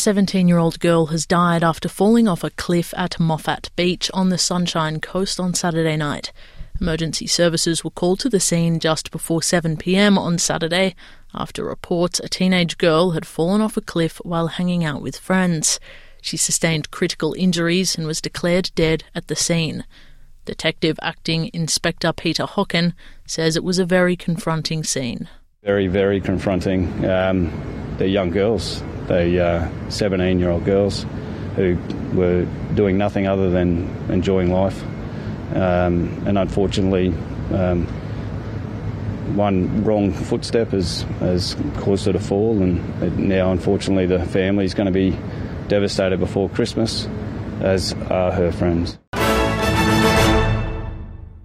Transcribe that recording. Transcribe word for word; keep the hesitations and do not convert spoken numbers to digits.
seventeen-year-old girl has died after falling off a cliff at Moffat Beach on the Sunshine Coast on Saturday night. Emergency services were called to the scene just before seven p m on Saturday after reports a teenage girl had fallen off a cliff while hanging out with friends. She sustained critical injuries and was declared dead at the scene. Detective Acting Inspector Peter Hocken says it was a very confronting scene. Very, very confronting. Um, they're young girls. They're uh, seventeen-year-old girls who were doing nothing other than enjoying life. Um, and unfortunately, um, one wrong footstep has, has caused her to fall, and now, unfortunately, the family is going to be devastated before Christmas, as are her friends.